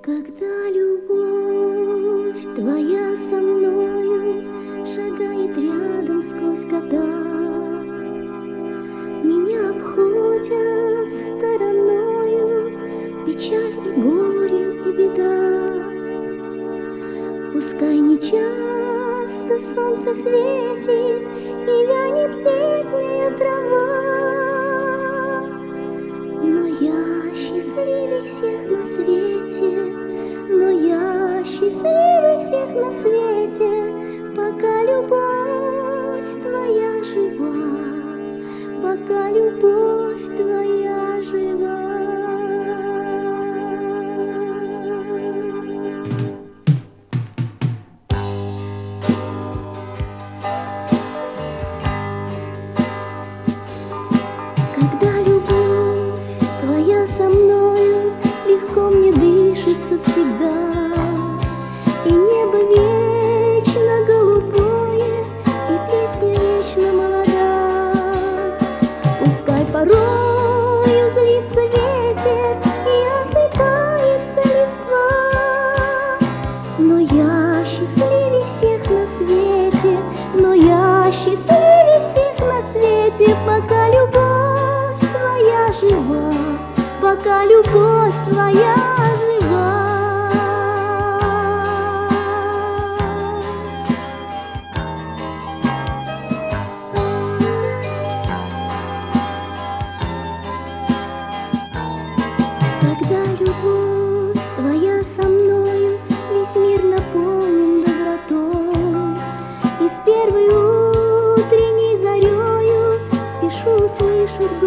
Когда любовь твоя со мною шагает рядом сквозь года, меня обходят стороною печаль и горе и беда. Пускай не часто солнце светит и вянет летняя трава, но я счастливее всех на свете, но я счастливее всех на свете, пока любовь твоя жива, пока любовь твоя жива. Когда любовь твоя со мною, легко мне дышится всегда, и небо вечно голубое, и песня вечно молода. Пускай порою злится ветер и осыпается листва, но я счастливее всех на свете, но я счастливее всех на свете, пока любовь твоя жива, пока любовь твоя жива. Когда любовь твоя со мною, весь мир наполнен добротой, и с первой утренней зарею спешу услышать